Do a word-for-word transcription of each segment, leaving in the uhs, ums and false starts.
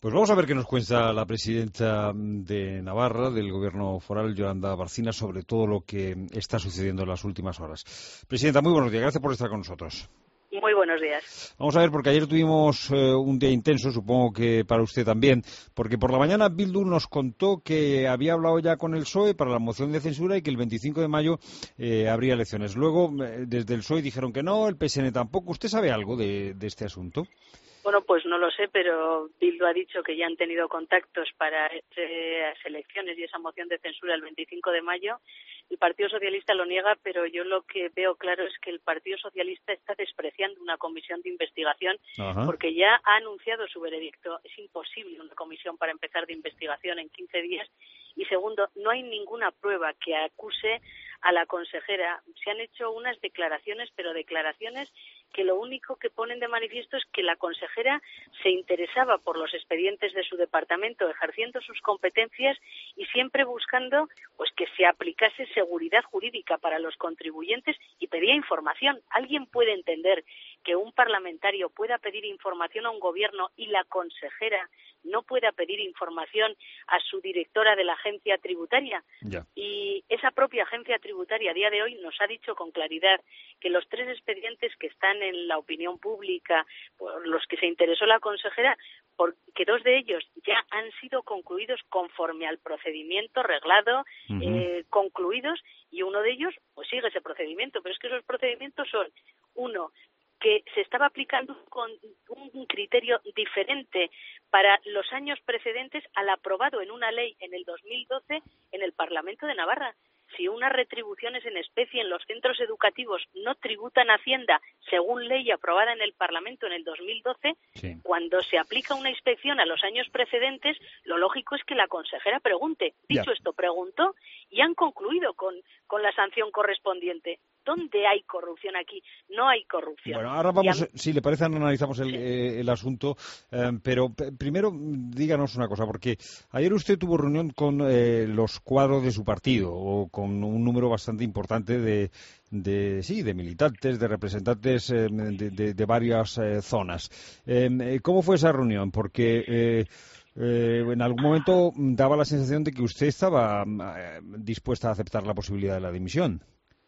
Pues vamos a ver qué nos cuenta la presidenta de Navarra, del Gobierno foral, Yolanda Barcina, sobre todo lo que está sucediendo en las últimas horas. Presidenta, muy buenos días. Gracias por estar con nosotros. Muy buenos días. Vamos a ver, porque ayer tuvimos eh, un día intenso, supongo que para usted también, porque por la mañana Bildu nos contó que había hablado ya con el P S O E para la moción de censura y que el veinticinco de mayo eh, habría elecciones. Luego, eh, desde el P S O E dijeron que no, el P S N tampoco. ¿Usted sabe algo de, de este asunto? Bueno, pues no lo sé, pero Bildu ha dicho que ya han tenido contactos para esas elecciones y esa moción de censura el veinticinco de mayo. El Partido Socialista lo niega, pero yo lo que veo claro es que el Partido Socialista está despreciando una comisión de investigación. Ajá. Porque ya ha anunciado su veredicto. Es imposible una comisión para empezar de investigación en quince días. Y segundo, no hay ninguna prueba que acuse a la consejera. Se han hecho unas declaraciones, pero declaraciones que lo único que ponen de manifiesto es que la consejera se interesaba por los expedientes de su departamento, ejerciendo sus competencias y siempre buscando pues que se aplicase seguridad jurídica para los contribuyentes y pedía información. ¿Alguien puede entender que un parlamentario pueda pedir información a un gobierno y la consejera no pueda pedir información a su directora de la agencia tributaria? Ya. Y esa propia agencia tributaria a día de hoy nos ha dicho con claridad que los tres expedientes que están en la opinión pública, por los que se interesó la consejera, porque dos de ellos ya han sido concluidos conforme al procedimiento reglado, uh-huh. eh, concluidos, y uno de ellos pues sigue ese procedimiento. Pero es que esos procedimientos son, uno, que se estaba aplicando con un criterio diferente para los años precedentes al aprobado en una ley en el dos mil doce en el Parlamento de Navarra. Si unas retribuciones en especie en los centros educativos no tributan Hacienda según ley aprobada en el Parlamento en el dos mil doce, sí. Cuando se aplica una inspección a los años precedentes, lo lógico es que la consejera pregunte. Dicho yeah. esto, preguntó y han concluido con, con la sanción correspondiente. ¿Dónde hay corrupción aquí? No hay corrupción. Bueno, ahora vamos, a... si le parece, analizamos el, sí. eh, el asunto, eh, pero p- primero díganos una cosa, porque ayer usted tuvo reunión con eh, los cuadros de su partido, o con un número bastante importante de, de sí, de militantes, de representantes eh, de, de, de varias eh, zonas. Eh, ¿Cómo fue esa reunión? Porque eh, eh, en algún momento daba la sensación de que usted estaba eh, dispuesta a aceptar la posibilidad de la dimisión.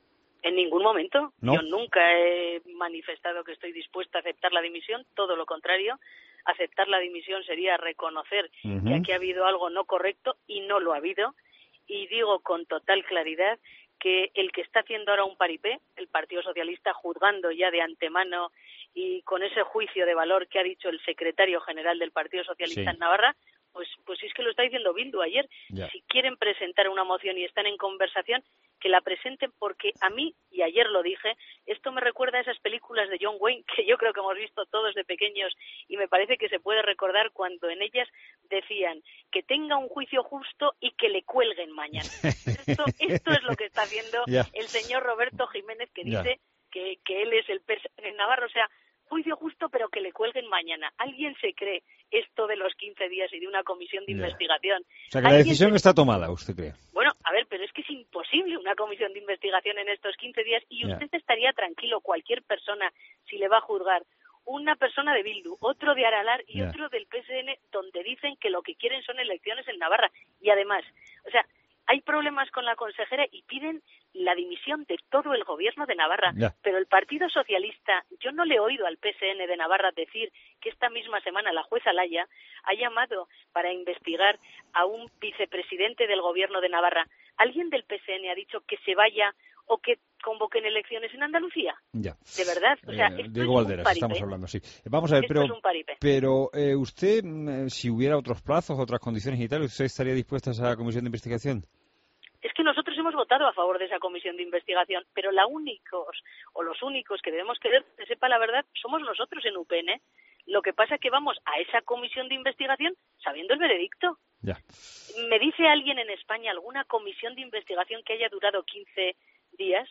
En ningún momento. ¿No? Yo nunca he manifestado que estoy dispuesta a aceptar la dimisión, todo lo contrario. Aceptar la dimisión sería reconocer uh-huh. que aquí ha habido algo no correcto y no lo ha habido. Y digo con total claridad que el que está haciendo ahora un paripé, el Partido Socialista, juzgando ya de antemano y con ese juicio de valor que ha dicho el secretario general del Partido Socialista sí. en Navarra, pues pues es que lo está diciendo Bildu ayer. Yeah. Si quieren presentar una moción y están en conversación, que la presenten, porque a mí, y ayer lo dije, esto me recuerda a esas películas de John Wayne que yo creo que hemos visto todos de pequeños y me parece que se puede recordar cuando en ellas decían que tenga un juicio justo y que le cuelguen mañana. Esto, esto es lo que está haciendo yeah. el señor Roberto Jiménez, que dice yeah. que, que él es el P S N en Navarra, o sea, juicio justo pero que le cuelguen mañana. ¿Alguien se cree esto de los quince días y de una comisión de yeah. investigación? O sea, que la decisión se... está tomada, ¿usted cree? Bueno, a ver, pero es que es imposible una comisión de investigación en estos quince días y yeah. usted estaría tranquilo, cualquier persona, si le va a juzgar. Una persona de Bildu, otro de Aralar y yeah. otro del P S N, donde dicen que lo que quieren son elecciones en Navarra. Y además, o sea, hay problemas con la consejera y piden la dimisión de todo el gobierno de Navarra. Yeah. Pero el Partido Socialista, yo no le he oído al P S N de Navarra decir que esta misma semana la jueza Laya ha llamado para investigar a un vicepresidente del gobierno de Navarra. ¿Alguien del P S N ha dicho que se vaya o que convoquen elecciones en Andalucía? Ya. De verdad, o sea, eh, esto Diego es Valderas, un paripé. Estamos hablando, sí. Vamos a ver, esto pero, es un paripé. pero eh, usted, si hubiera otros plazos, otras condiciones y tal, ¿usted estaría dispuesta a esa comisión de investigación? Es que nosotros hemos votado a favor de esa comisión de investigación, pero la únicos o los únicos que debemos querer que sepa la verdad somos nosotros en U P N. Lo que pasa es que vamos a esa comisión de investigación sabiendo el veredicto. Ya. ¿Me dice alguien en España alguna comisión de investigación que haya durado quince días?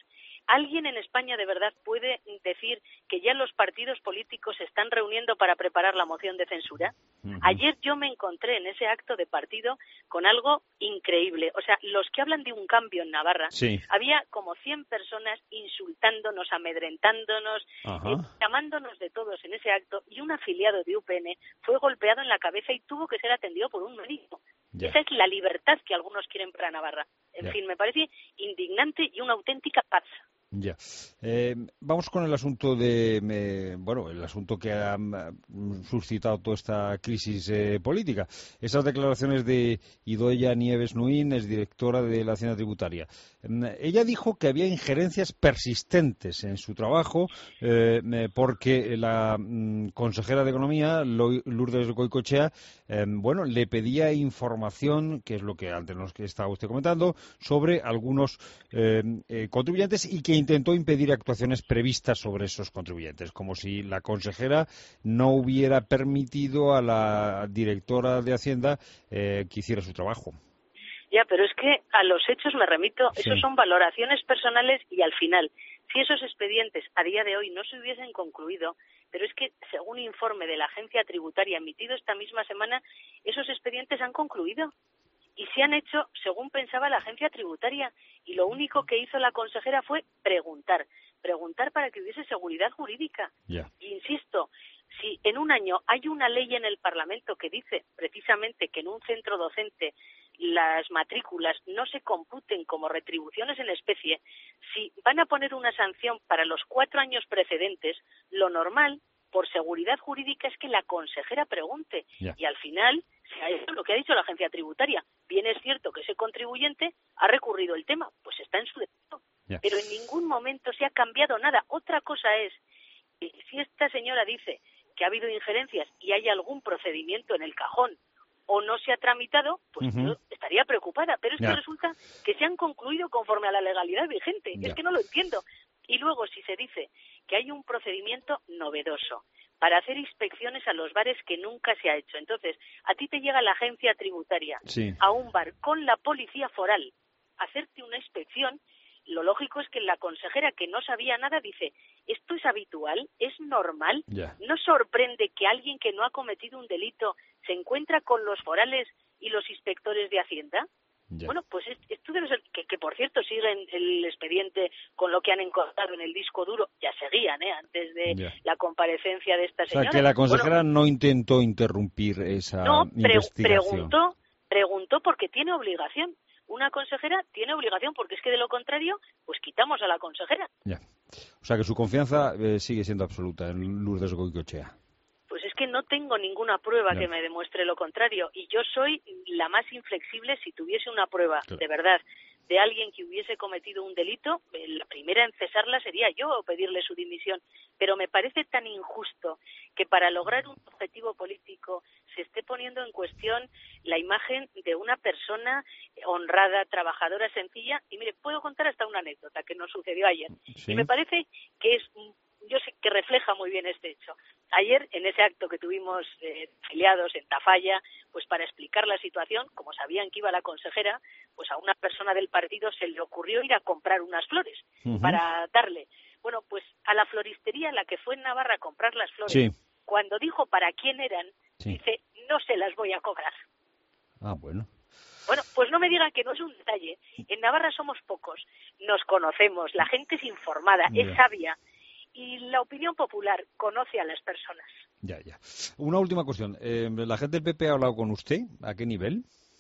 ¿Alguien en España de verdad puede decir que ya los partidos políticos se están reuniendo para preparar la moción de censura? Uh-huh. Ayer yo me encontré en ese acto de partido con algo increíble. O sea, los que hablan de un cambio en Navarra, sí. había como cien personas insultándonos, amedrentándonos, uh-huh. eh, llamándonos de todos en ese acto, y un afiliado de U P N fue golpeado en la cabeza y tuvo que ser atendido por un médico. Yeah. Esa es la libertad que algunos quieren para Navarra. En yeah. fin, me parece indignante y una auténtica farsa. Ya. Eh, vamos con el asunto de, eh, bueno, el asunto que ha suscitado toda esta crisis eh, política. Esas declaraciones de Idoia Nieves Nuín, es directora de la Hacienda Tributaria. Eh, ella dijo que había injerencias persistentes en su trabajo eh, porque la mm, consejera de Economía, Lourdes Goicoechea, eh, bueno, le pedía información, que es lo que antes nos estaba usted comentando, sobre algunos eh, eh, contribuyentes y que intentó impedir actuaciones previstas sobre esos contribuyentes, como si la consejera no hubiera permitido a la directora de Hacienda eh, que hiciera su trabajo. Ya, pero es que a los hechos me remito, sí. Esos son valoraciones personales y al final, si esos expedientes a día de hoy no se hubiesen concluido, pero es que según informe de la agencia tributaria emitido esta misma semana, esos expedientes han concluido. Y se han hecho según pensaba la agencia tributaria, y lo único que hizo la consejera fue preguntar, preguntar para que hubiese seguridad jurídica. Yeah. Y insisto, si en un año hay una ley en el Parlamento que dice precisamente que en un centro docente las matrículas no se computen como retribuciones en especie, si van a poner una sanción para los cuatro años precedentes, lo normal, por seguridad jurídica, es que la consejera pregunte. Yeah. Y al final se ha hecho lo que ha dicho la agencia tributaria. Bien es cierto que ese contribuyente ha recurrido el tema, pues está en su derecho. Yeah. Pero en ningún momento se ha cambiado nada. Otra cosa es que si esta señora dice que ha habido injerencias y hay algún procedimiento en el cajón o no se ha tramitado, pues uh-huh. yo estaría preocupada. Pero es yeah. que resulta que se han concluido conforme a la legalidad vigente. Yeah. Es que no lo entiendo. Y luego, si se dice que hay un procedimiento novedoso para hacer inspecciones a los bares que nunca se ha hecho, entonces a ti te llega la agencia tributaria sí. a un bar con la policía foral a hacerte una inspección, lo lógico es que la consejera, que no sabía nada, dice, ¿esto es habitual? ¿Es normal? Yeah. ¿No sorprende que alguien que no ha cometido un delito se encuentra con los forales y los inspectores de Hacienda? Yeah. Bueno, pues esto debe ser, que, que por cierto siguen el expediente con lo que han encontrado en el disco duro, ya seguían, ¿eh? Antes de yeah. la comparecencia de esta señora. O sea, que la consejera bueno, no intentó interrumpir esa no, pre- investigación. preguntó, preguntó porque tiene obligación. Una consejera tiene obligación, porque es que de lo contrario, pues quitamos a la consejera. Yeah. O sea, que su confianza eh, sigue siendo absoluta en Lourdes Goicoechea. Pues es que no tengo ninguna prueba no. que me demuestre lo contrario. Y yo soy la más inflexible. Si tuviese una prueba, claro. de verdad, de alguien que hubiese cometido un delito, la primera en cesarla sería yo o pedirle su dimisión. Pero me parece tan injusto que para lograr un objetivo político se esté poniendo en cuestión la imagen de una persona honrada, trabajadora, sencilla. Y mire, puedo contar hasta una anécdota que nos sucedió ayer. ¿Sí? Y me parece que es... yo sé que refleja muy bien este hecho. Ayer, en ese acto que tuvimos eh, afiliados en Tafalla, pues para explicar la situación, como sabían que iba la consejera, pues a una persona del partido se le ocurrió ir a comprar unas flores uh-huh. para darle. Bueno, pues a la floristería, la que fue en Navarra a comprar las flores, sí. cuando dijo para quién eran, sí. dice, no se las voy a cobrar. Ah, bueno. Bueno, pues no me digan que no es un detalle. En Navarra somos pocos, nos conocemos, la gente es informada, yeah. es sabia. Y la opinión popular conoce a las personas. Ya, ya. Una última cuestión. Eh, ¿La gente del P P ha hablado con usted? ¿A qué nivel?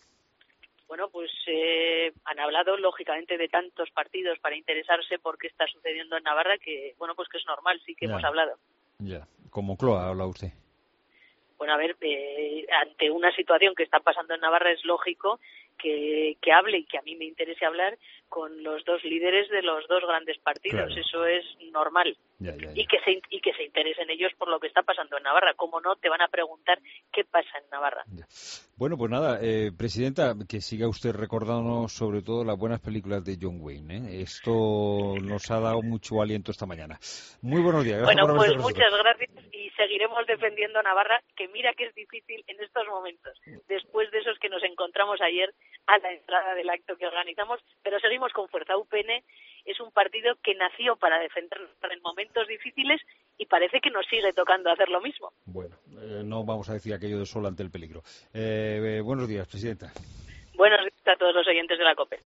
Bueno, pues eh, han hablado, lógicamente, de tantos partidos para interesarse por qué está sucediendo en Navarra, que, bueno, pues que es normal, sí que ya. hemos hablado. Ya. ¿Cómo Cloa ha hablado usted? Bueno, a ver, eh, ante una situación que está pasando en Navarra es lógico que, que hable y que a mí me interese hablar con los dos líderes de los dos grandes partidos. Claro. Eso es normal. Ya, ya, ya. Y que se y que se interesen ellos por lo que está pasando en Navarra. ¿Cómo no? Te van a preguntar qué pasa en Navarra. Ya. Bueno, pues nada, eh, Presidenta, que siga usted recordándonos sobre todo las buenas películas de John Wayne, ¿eh? Esto nos ha dado mucho aliento esta mañana. Muy buenos días. Gracias bueno, por pues muchas gracias y seguiremos defendiendo a Navarra, que mira que es difícil en estos momentos, después de esos que nos encontramos ayer a la entrada del acto que organizamos, pero seguimos con fuerza. U P N es un partido que nació para defendernos en momentos difíciles y parece que nos sigue tocando hacer lo mismo. Bueno, eh, no vamos a decir aquello de solo ante el peligro. Eh, eh, buenos días, presidenta. Buenos días a todos los oyentes de la COPE.